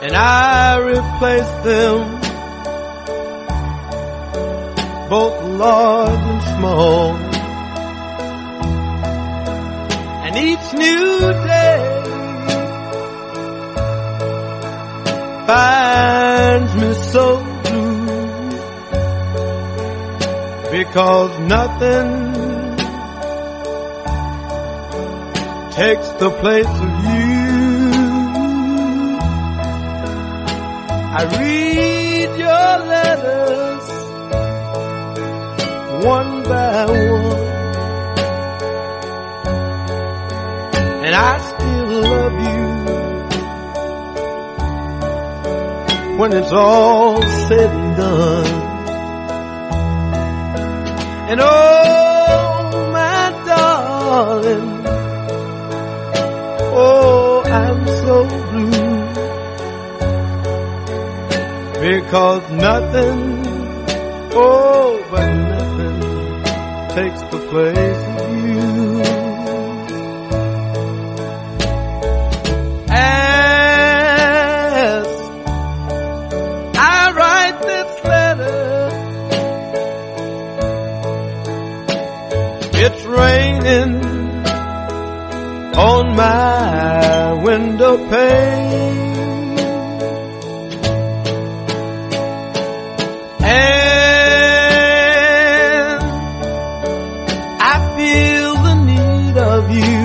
and I replace them, both large and small. And each new day finds me so blue, because nothing takes the place of you. I read your letters one by one, and I still love you when it's all said and done. And oh, my darling, oh, I'm so blue, because nothing, oh, but nothing takes the place of you. As I write this letter, it's raining on my window pane, and I feel the need of you,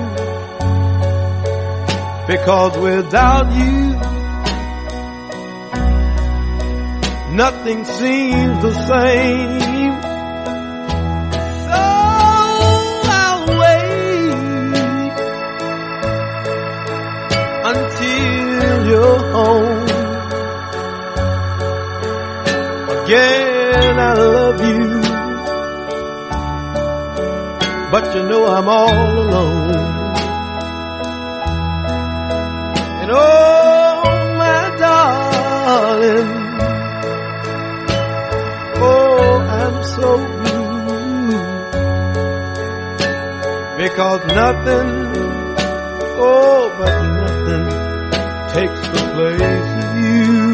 because without you nothing seems the same. So I'll wait until you're home. Again, I love you, but you know I'm all alone. And oh, my darling, oh, I'm so blue, because nothing, oh, but nothing takes the place of you.